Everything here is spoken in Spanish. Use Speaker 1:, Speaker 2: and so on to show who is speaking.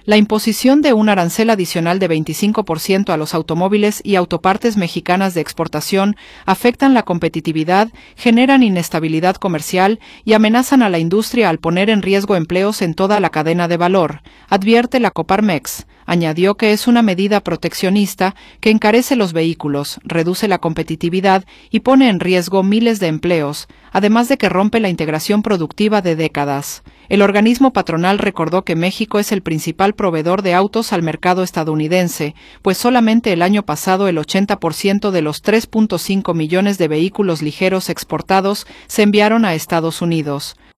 Speaker 1: La imposición de un arancel adicional de 25% a los automóviles y autopartes mexicanas de exportación afectan la competitividad, generan inestabilidad comercial y amenazan a la industria al poner en riesgo empleos en toda la cadena de valor, advierte la Coparmex. Añadió que es una medida proteccionista que encarece los vehículos, reduce la competitividad y pone en riesgo miles de empleos, además de que rompe la integración productiva de décadas. El organismo patronal recordó que México es el principal proveedor de autos al mercado estadounidense, pues solamente el año pasado el 80% de los 3.5 millones de vehículos ligeros exportados se enviaron a Estados Unidos.